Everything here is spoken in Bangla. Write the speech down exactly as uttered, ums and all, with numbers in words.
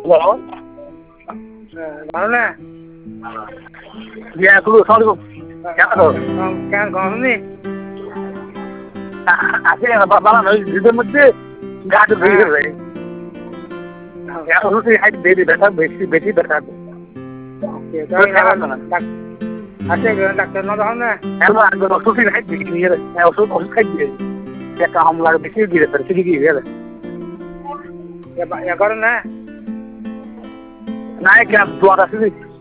হ্যালো ভালো না ইয়া তুলো সালাম কেন কেন গরমে আছে না বাবা না দুধের মধ্যে গাছ বেরিয়ে গেছে এখন তুই হাইট বেরি ব্যথা বেশি বেশি ব্যথা ওকে আচ্ছা ডাক্তার না দাও না এখন আগে ওষুধ হাইট বেশি নিয়ে ওষুধ ওষুধ খাই দিয়ে একটা হামলা বেশি দিয়ে তার ঠিক গিয়ে গেল এ করো না না কেন দোয়া আছে